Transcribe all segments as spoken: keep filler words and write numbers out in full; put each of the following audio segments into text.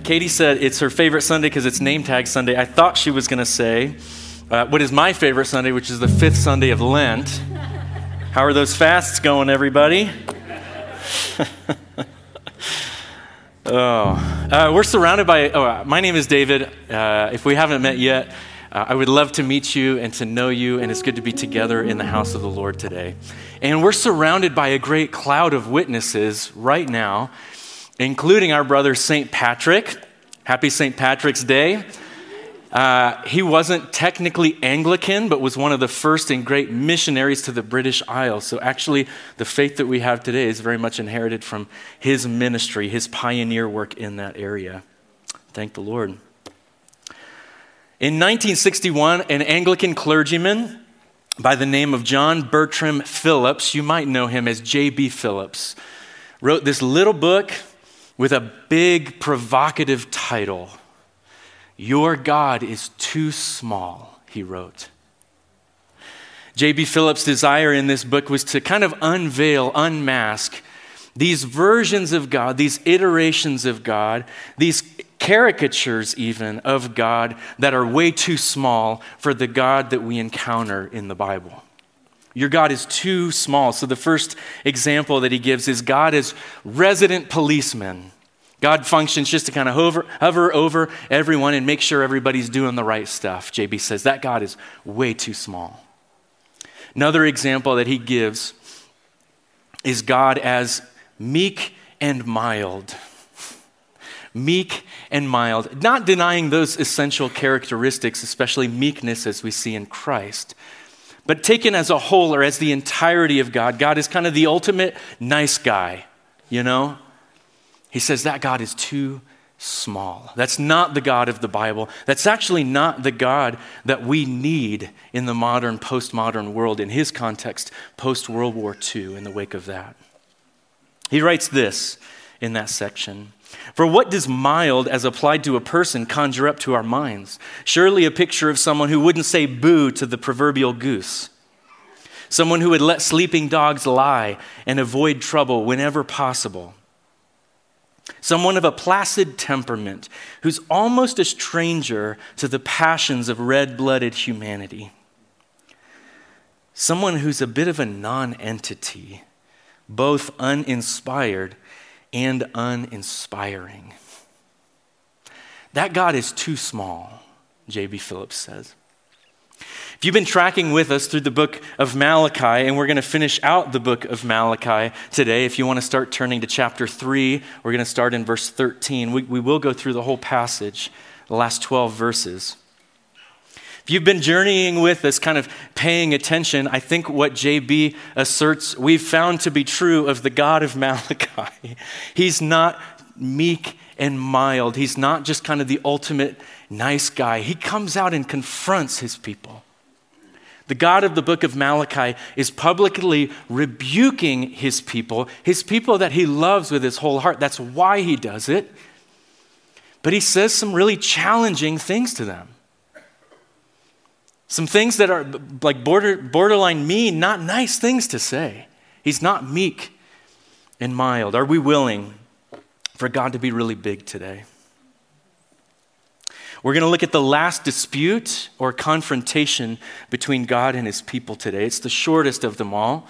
Katie said it's her favorite Sunday because it's name tag Sunday. I thought she was going to say uh, what is my favorite Sunday, which is the fifth Sunday of Lent. How are those fasts going, everybody? oh, uh, we're surrounded by, oh, my name is David. Uh, if we haven't met yet, uh, I would love to meet you and to know you, and it's good to be together in the house of the Lord today. And we're surrounded by a great cloud of witnesses right now, including our brother Saint Patrick. Happy Saint Patrick's Day. Uh, he wasn't technically Anglican, but was one of the first and great missionaries to the British Isles. So actually, the faith that we have today is very much inherited from his ministry, his pioneer work in that area. Thank the Lord. In nineteen sixty-one, an Anglican clergyman by the name of John Bertram Phillips, you might know him as J B Phillips, wrote this little book with a big provocative title. Your God is too small, he wrote. J B Phillips' desire in this book was to kind of unveil, unmask these versions of God, these iterations of God, these caricatures even of God that are way too small for the God that we encounter in the Bible. Your God is too small. So the first example that he gives is God as resident policeman. God functions just to kind of hover, hover over everyone and make sure everybody's doing the right stuff. J B says that God is way too small. Another example that he gives is God as meek and mild. Meek and mild. Not denying those essential characteristics, especially meekness as we see in Christ. But taken as a whole or as the entirety of God, God is kind of the ultimate nice guy, you know? He says that God is too small. That's not the God of the Bible. That's actually not the God that we need in the modern, postmodern world. In his context, post-World War Two, in the wake of that. He writes this in that section. For what does mild as applied to a person conjure up to our minds? Surely a picture of someone who wouldn't say boo to the proverbial goose. Someone who would let sleeping dogs lie and avoid trouble whenever possible. Someone of a placid temperament who's almost a stranger to the passions of red-blooded humanity. Someone who's a bit of a non-entity, both uninspired and uninspiring. That God is too small, J B Phillips says. If you've been tracking with us through the book of Malachi, and we're going to finish out the book of Malachi today, if you want to start turning to chapter three, we're going to start in verse thirteen. We, we will go through the whole passage, the last twelve verses. If you've been journeying with us, kind of paying attention, I think what J B asserts we've found to be true of the God of Malachi. He's not meek and mild. He's not just kind of the ultimate nice guy. He comes out and confronts his people. The God of the book of Malachi is publicly rebuking his people, his people that he loves with his whole heart. That's why he does it. But he says some really challenging things to them. Some things that are like border, borderline mean, not nice things to say. He's not meek and mild. Are we willing for God to be really big today? We're going to look at the last dispute or confrontation between God and his people today. It's the shortest of them all.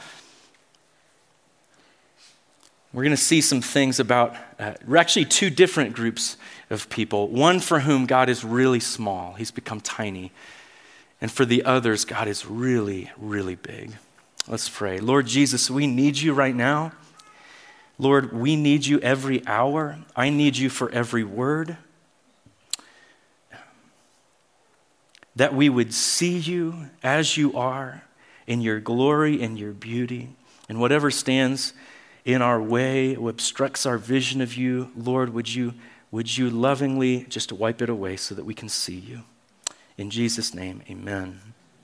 We're going to see some things about uh, actually two different groups of people. One for whom God is really small. He's become tiny. And for the others, God is really, really big. Let's pray. Lord Jesus, we need you right now. Lord, we need you every hour. I need you for every word. That we would see you as you are in your glory and your beauty. And whatever stands in our way, or obstructs our vision of you, Lord, would you, would you lovingly just wipe it away so that we can see you. In Jesus' name, amen.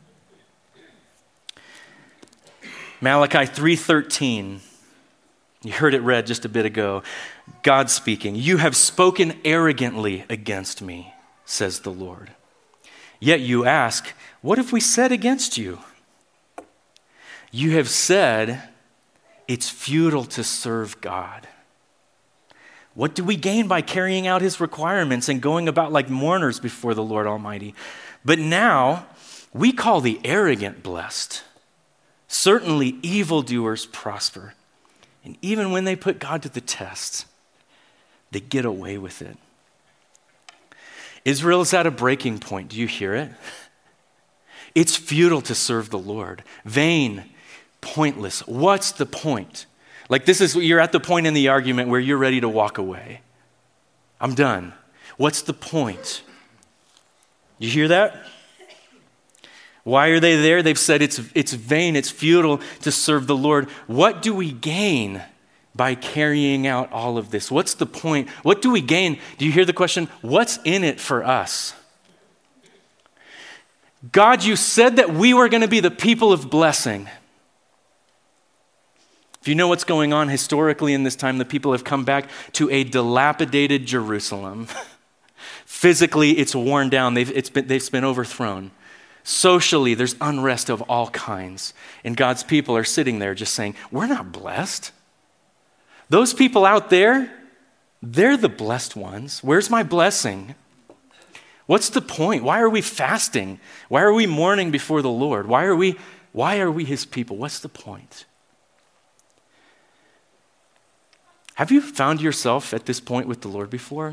Malachi three thirteen. You heard it read just a bit ago. God speaking. You have spoken arrogantly against me, says the Lord. Yet you ask, what have we said against you? You have said it's futile to serve God. What do we gain by carrying out his requirements and going about like mourners before the Lord Almighty? But now we call the arrogant blessed. Certainly evildoers prosper. And even when they put God to the test, they get away with it. Israel is at a breaking point. Do you hear it? It's futile to serve the Lord. Vain, pointless. What's the point? Like this is, you're at the point in the argument where you're ready to walk away. I'm done. What's the point? You hear that? Why are they there? They've said it's, it's vain, it's futile to serve the Lord. What do we gain by carrying out all of this? What's the point? What do we gain? Do you hear the question? What's in it for us? God, you said that we were going to be the people of blessing. If you know what's going on historically in this time, the people have come back to a dilapidated Jerusalem. Physically, it's worn down. They've, it's been, they've been overthrown. Socially, there's unrest of all kinds. And God's people are sitting there just saying, we're not blessed. Those people out there, they're the blessed ones. Where's my blessing? What's the point? Why are we fasting? Why are we mourning before the Lord? Why are we, why are we his people? What's the point? Have you found yourself at this point with the Lord before?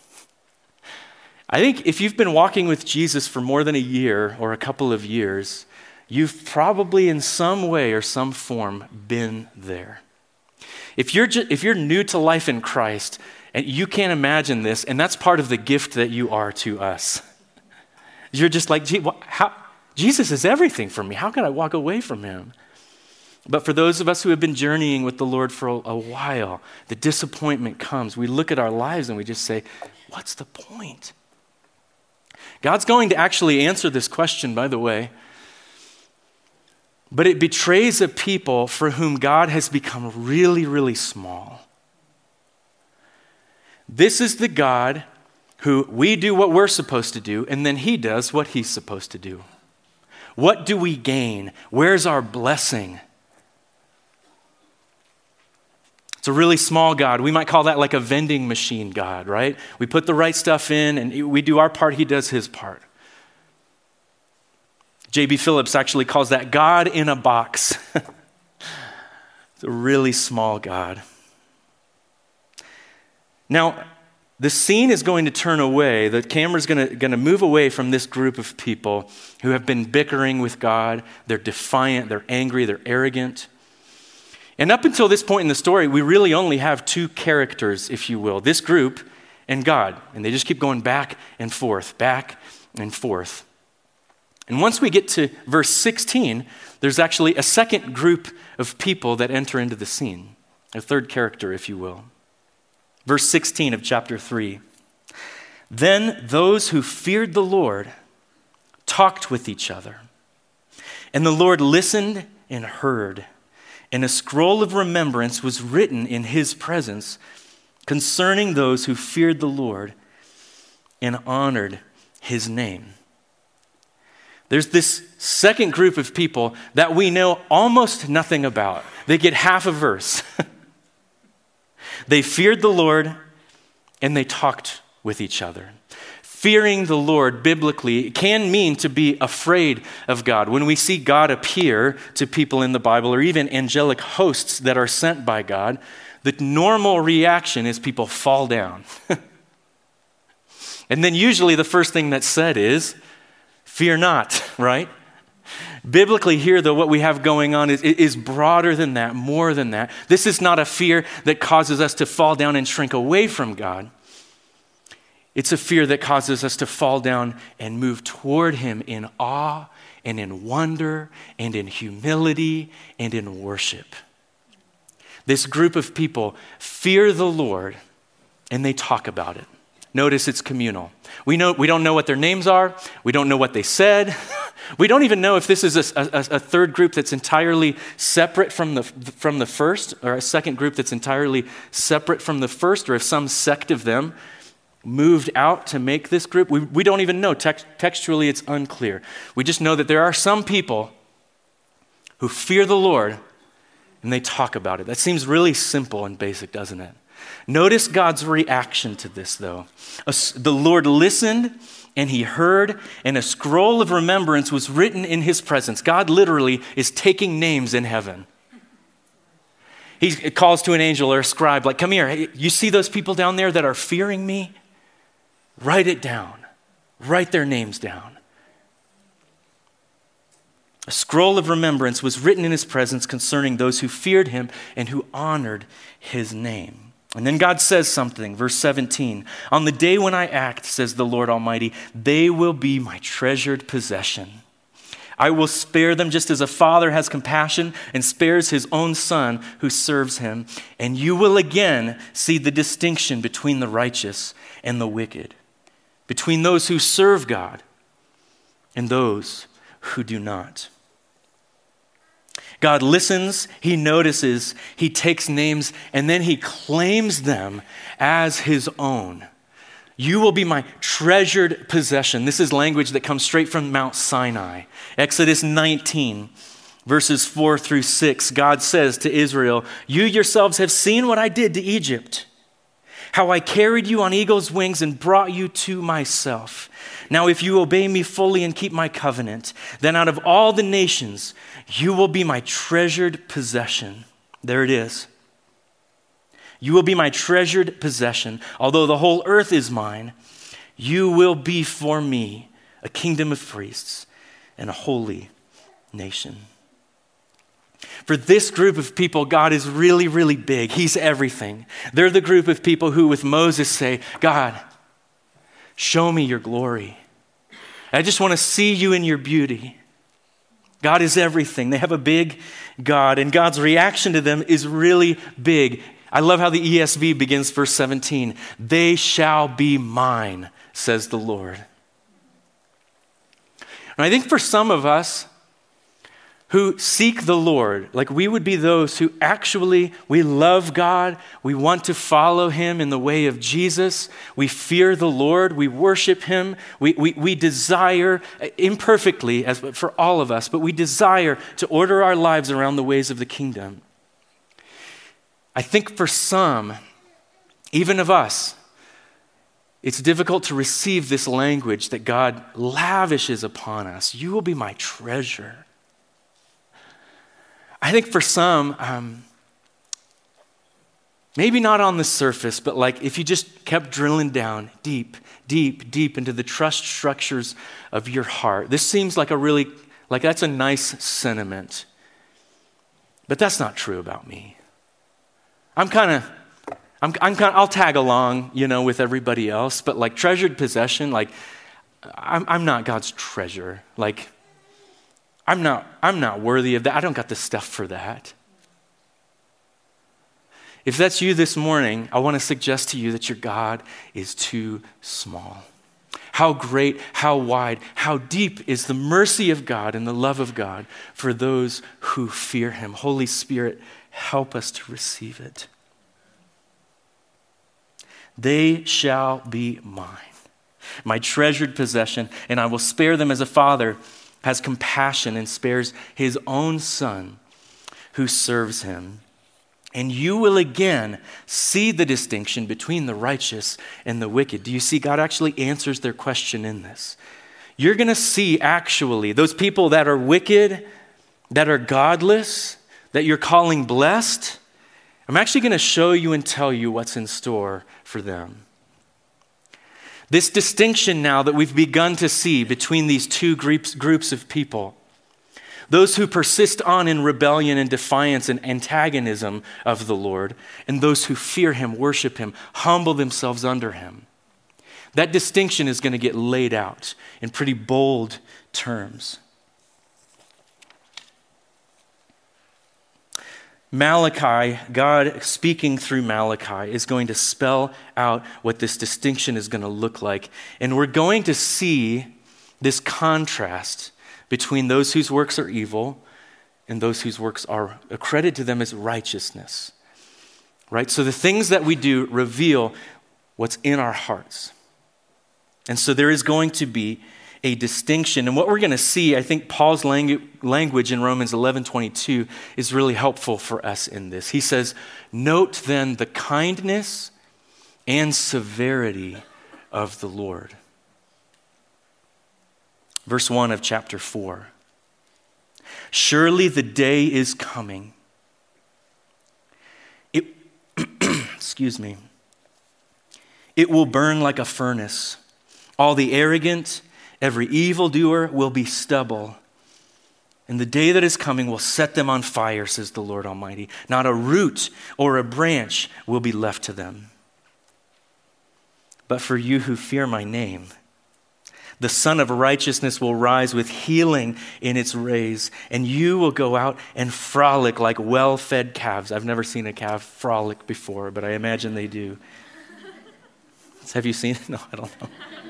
I think if you've been walking with Jesus for more than a year or a couple of years, you've probably in some way or some form been there. If you're ju- if you're new to life in Christ, and you can't imagine this, and that's part of the gift that you are to us. You're just like, how, Jesus is everything for me. How can I walk away from him? But for those of us who have been journeying with the Lord for a, a while, the disappointment comes. We look at our lives and we just say, what's the point? God's going to actually answer this question, by the way. But it betrays a people for whom God has become really, really small. This is the God who we do what we're supposed to do, and then he does what he's supposed to do. What do we gain? Where's our blessing? It's a really small God. We might call that like a vending machine God, right? We put the right stuff in and we do our part, he does his part. J B Phillips actually calls that God in a box. It's a really small God. Now, the scene is going to turn away. The camera's going to, going to move away from this group of people who have been bickering with God. They're defiant, they're angry, they're arrogant. And up until this point in the story, we really only have two characters, if you will, this group and God. And they just keep going back and forth, back and forth. And once we get to verse sixteen, there's actually a second group of people that enter into the scene, a third character, if you will. Verse sixteen of chapter three. Then those who feared the Lord talked with each other, and the Lord listened and heard. And a scroll of remembrance was written in his presence concerning those who feared the Lord and honored his name. There's this second group of people that we know almost nothing about. They get half a verse. They feared the Lord and they talked with each other. Fearing the Lord biblically can mean to be afraid of God. When we see God appear to people in the Bible or even angelic hosts that are sent by God, the normal reaction is people fall down. And then usually the first thing that's said is, fear not, right? Biblically here, though, what we have going on is, is broader than that, more than that. This is not a fear that causes us to fall down and shrink away from God. It's a fear that causes us to fall down and move toward him in awe and in wonder and in humility and in worship. This group of people fear the Lord and they talk about it. Notice it's communal. We know we don't know what their names are. We don't know what they said. We don't even know if this is a, a, a third group that's entirely separate from the from the first, or a second group that's entirely separate from the first, or if some sect of them moved out to make this group. We, we don't even know. Text, textually, it's unclear. We just know that there are some people who fear the Lord and they talk about it. That seems really simple and basic, doesn't it? Notice God's reaction to this, though. The Lord listened, and he heard, and a scroll of remembrance was written in his presence. God literally is taking names in heaven. He calls to an angel or a scribe, like, come here, hey, you see those people down there that are fearing me? Write it down. Write their names down. A scroll of remembrance was written in his presence concerning those who feared him and who honored his name. And then God says something, verse seventeen, on the day when I act, says the Lord Almighty, they will be my treasured possession. I will spare them just as a father has compassion and spares his own son who serves him. And you will again see the distinction between the righteous and the wicked, between those who serve God and those who do not. God listens, he notices, he takes names, and then he claims them as his own. You will be my treasured possession. This is language that comes straight from Mount Sinai. Exodus nineteen, verses four through six, God says to Israel, you yourselves have seen what I did to Egypt, how I carried you on eagle's wings and brought you to myself. Now, if you obey me fully and keep my covenant, then out of all the nations, you will be my treasured possession. There it is. You will be my treasured possession. Although the whole earth is mine, you will be for me a kingdom of priests and a holy nation. For this group of people, God is really, really big. He's everything. They're the group of people who with Moses say, God, show me your glory. I just want to see you in your beauty. God is everything. They have a big God, and God's reaction to them is really big. I love how the E S V begins verse seventeen. They shall be mine, says the Lord. And I think for some of us who seek the Lord, like we would be those who actually, we love God, we want to follow him in the way of Jesus, we fear the Lord, we worship him, we, we, we desire, imperfectly as for all of us, but we desire to order our lives around the ways of the kingdom. I think for some, even of us, it's difficult to receive this language that God lavishes upon us. You will be my treasure. I think for some, um, maybe not on the surface, but like if you just kept drilling down deep, deep, deep into the trust structures of your heart, this seems like a really, like that's a nice sentiment. But that's not true about me. I'm kind of, I'm, I'm kind of, I'll tag along, you know, with everybody else, but like treasured possession, like I'm, I'm not God's treasure. Like I'm not, I'm not worthy of that. I don't got the stuff for that. If that's you this morning, I want to suggest to you that your God is too small. How great, how wide, how deep is the mercy of God and the love of God for those who fear him. Holy Spirit, help us to receive it. They shall be mine, my treasured possession, and I will spare them as a father has compassion and spares his own son who serves him. And you will again see the distinction between the righteous and the wicked. Do you see God actually answers their question in this? You're going to see actually those people that are wicked, that are godless, that you're calling blessed. I'm actually going to show you and tell you what's in store for them. This distinction now that we've begun to see between these two groups, groups of people, those who persist on in rebellion and defiance and antagonism of the Lord, and those who fear him, worship him, humble themselves under him. That distinction is going to get laid out in pretty bold terms. Malachi, God speaking through Malachi, is going to spell out what this distinction is going to look like. And we're going to see this contrast between those whose works are evil and those whose works are accredited to them as righteousness. Right? So the things that we do reveal what's in our hearts. And so there is going to be a distinction. And what we're going to see, I think Paul's langu- language in Romans eleven twenty-two is really helpful for us in this. He says, "Note then the kindness and severity of the Lord." Verse one of chapter four. "Surely the day is coming." It, excuse me. "It will burn like a furnace. All the arrogant, every evildoer will be stubble. And the day that is coming will set them on fire, says the Lord Almighty. Not a root or a branch will be left to them. But for you who fear my name, the Son of Righteousness will rise with healing in its rays, and you will go out and frolic like well-fed calves." I've never seen a calf frolic before, but I imagine they do. Have you seen it? No, I don't know.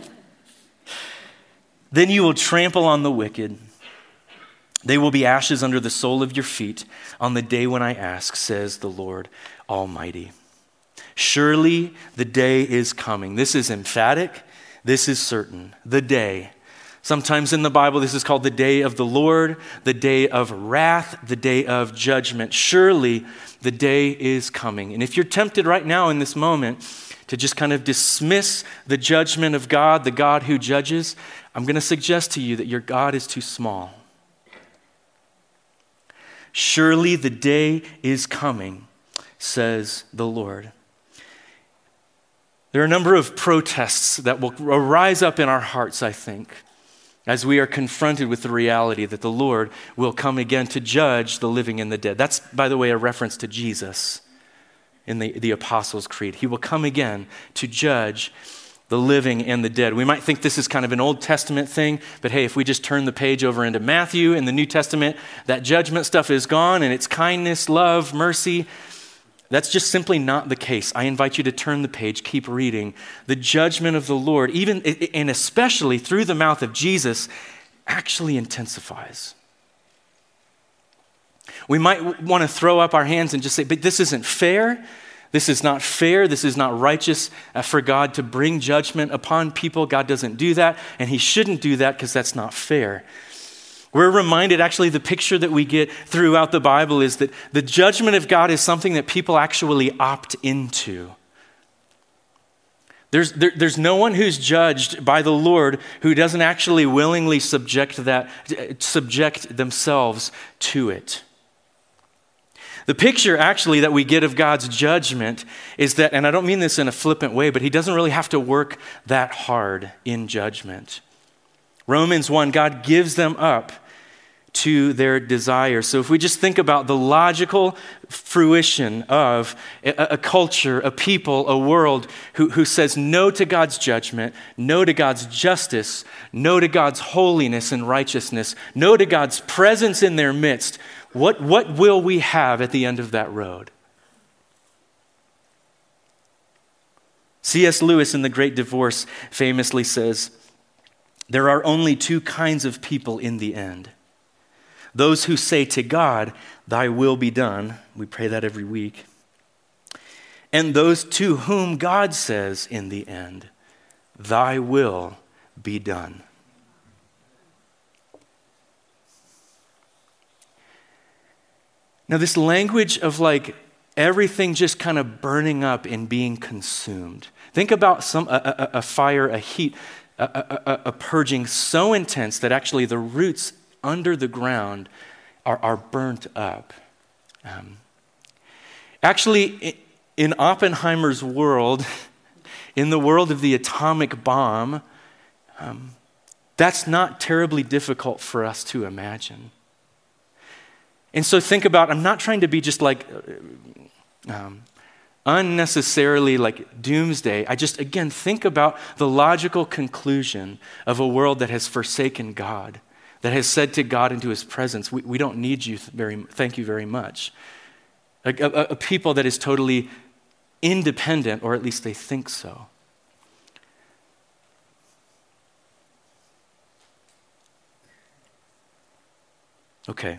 "Then you will trample on the wicked. They will be ashes under the sole of your feet on the day when I ask, says the Lord Almighty." Surely the day is coming. This is emphatic. This is certain. The day. Sometimes in the Bible, this is called the day of the Lord, the day of wrath, the day of judgment. Surely the day is coming. And if you're tempted right now in this moment to just kind of dismiss the judgment of God, the God who judges, I'm going to suggest to you that your God is too small. Surely the day is coming, says the Lord. There are a number of protests that will arise up in our hearts, I think, as we are confronted with the reality that the Lord will come again to judge the living and the dead. That's, by the way, a reference to Jesus in the, the Apostles' Creed. He will come again to judge the living and the dead. We might think this is kind of an Old Testament thing, but hey, if we just turn the page over into Matthew in the New Testament, that judgment stuff is gone and it's kindness, love, mercy. That's just simply not the case. I invite you to turn the page, keep reading. The judgment of the Lord, even and especially through the mouth of Jesus, actually intensifies. We might want to throw up our hands and just say, but this isn't fair. This is not fair. This is not righteous for God to bring judgment upon people. God doesn't do that, and he shouldn't do that because that's not fair. We're reminded, actually, the picture that we get throughout the Bible is that the judgment of God is something that people actually opt into. There's, there, there's no one who's judged by the Lord who doesn't actually willingly subject that, subject themselves to it. The picture actually that we get of God's judgment is that, and I don't mean this in a flippant way, but he doesn't really have to work that hard in judgment. Romans one, God gives them up to their desires. So if we just think about the logical fruition of a, a culture, a people, a world who, who says no to God's judgment, no to God's justice, no to God's holiness and righteousness, no to God's presence in their midst, What, what will we have at the end of that road? C S Lewis in The Great Divorce famously says, there are only two kinds of people in the end. Those who say to God, thy will be done. We pray that every week. And those to whom God says in the end, thy will be done. Now, this language of like everything just kind of burning up and being consumed. Think about some a, a, a fire, a heat, a, a, a purging so intense that actually the roots under the ground are, are burnt up. Um, actually, in Oppenheimer's world, in the world of the atomic bomb, um, that's not terribly difficult for us to imagine. And so think about, I'm not trying to be just like um, unnecessarily like doomsday. I just, again, think about the logical conclusion of a world that has forsaken God, that has said to God and to his presence, we, we don't need you very, thank you very much. A, a, a people that is totally independent, or at least they think so. Okay.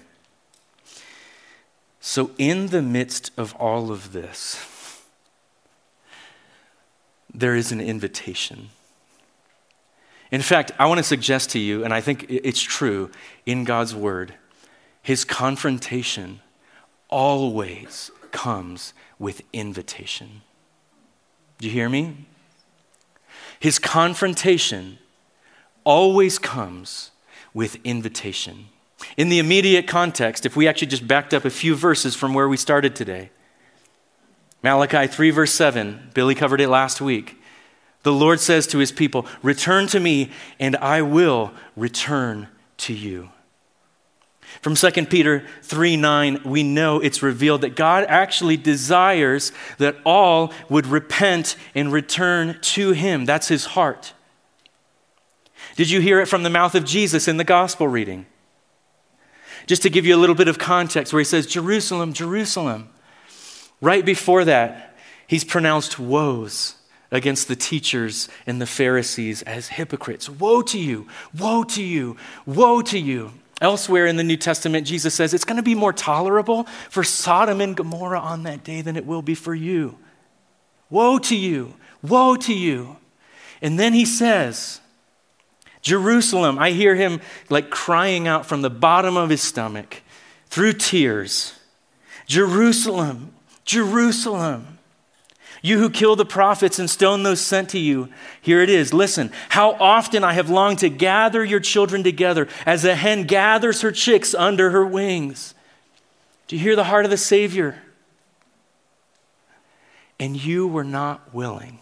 So in the midst of all of this, there is an invitation. In fact, I want to suggest to you, and I think it's true in God's word, his confrontation always comes with invitation. Do you hear me? His confrontation always comes with invitation. In the immediate context, if we actually just backed up a few verses from where we started today, Malachi three verse seven, Billy covered it last week. The Lord says to his people, return to me and I will return to you. From Second Peter three nine, we know it's revealed that God actually desires that all would repent and return to him. That's his heart. Did you hear it from the mouth of Jesus in the gospel reading? Just to give you a little bit of context, where he says, Jerusalem, Jerusalem. Right before that, he's pronounced woes against the teachers and the Pharisees as hypocrites. Woe to you, woe to you, woe to you. Elsewhere in the New Testament, Jesus says it's going to be more tolerable for Sodom and Gomorrah on that day than it will be for you. Woe to you, woe to you. And then he says, Jerusalem, I hear him like crying out from the bottom of his stomach through tears. Jerusalem, Jerusalem, you who kill the prophets and stone those sent to you. Here it is. Listen, how often I have longed to gather your children together as a hen gathers her chicks under her wings. Do you hear the heart of the Savior? And you were not willing.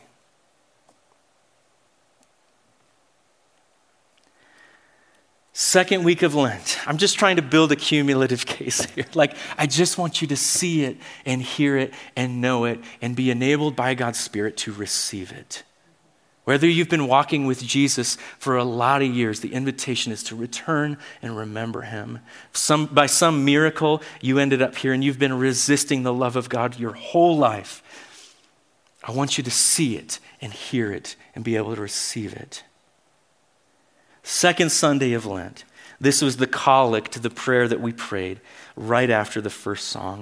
Second week of Lent. I'm just trying to build a cumulative case here. Like, I just want you to see it and hear it and know it and be enabled by God's Spirit to receive it. Whether you've been walking with Jesus for a lot of years, the invitation is to return and remember him. Some, by some miracle, you ended up here and you've been resisting the love of God your whole life. I want you to see it and hear it and be able to receive it. Second Sunday of Lent. This was the collect to the prayer that we prayed right after the first song.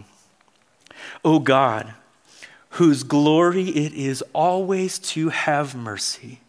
O God, whose glory it is always to have mercy,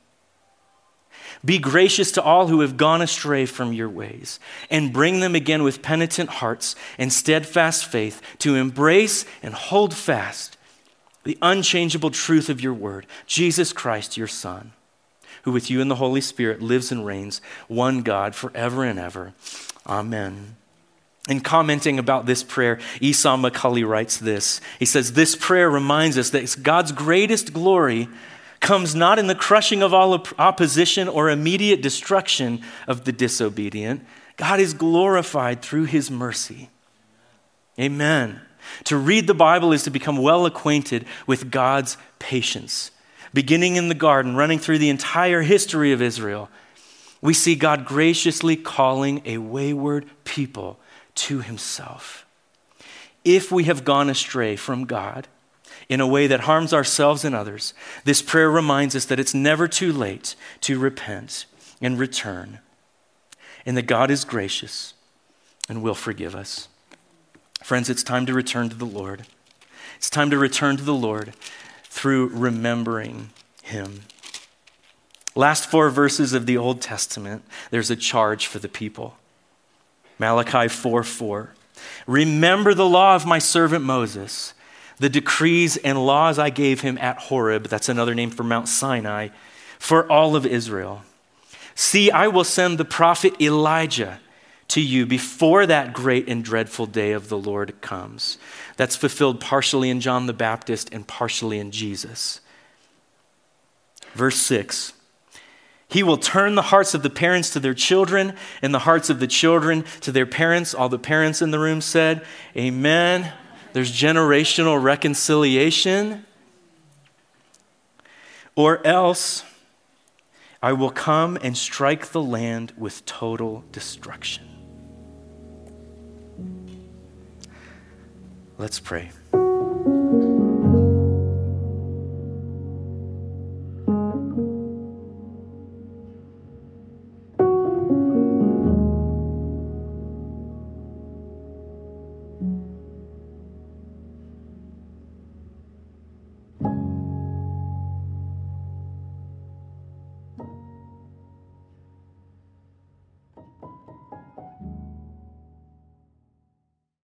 be gracious to all who have gone astray from your ways, and bring them again with penitent hearts and steadfast faith to embrace and hold fast the unchangeable truth of your word, Jesus Christ, your Son, who with you and the Holy Spirit lives and reigns, one God, forever and ever. Amen. In commenting about this prayer, Esau McCulley writes this. He says, this prayer reminds us that God's greatest glory comes not in the crushing of all opposition or immediate destruction of the disobedient. God is glorified through his mercy. Amen. To read the Bible is to become well acquainted with God's patience. Beginning in the garden, running through the entire history of Israel, we see God graciously calling a wayward people to himself. If we have gone astray from God in a way that harms ourselves and others, this prayer reminds us that it's never too late to repent and return, and that God is gracious and will forgive us. Friends, it's time to return to the Lord. It's time to return to the Lord through remembering him. Last four verses of the Old Testament, there's a charge for the people. Malachi four four. Remember the law of my servant Moses, the decrees and laws I gave him at Horeb, that's another name for Mount Sinai, for all of Israel. See, I will send the prophet Elijah to you before that great and dreadful day of the Lord comes. That's fulfilled partially in John the Baptist and partially in Jesus. Verse six, he will turn the hearts of the parents to their children and the hearts of the children to their parents. All the parents in the room said, amen. There's generational reconciliation. Or else I will come and strike the land with total destruction. Let's pray.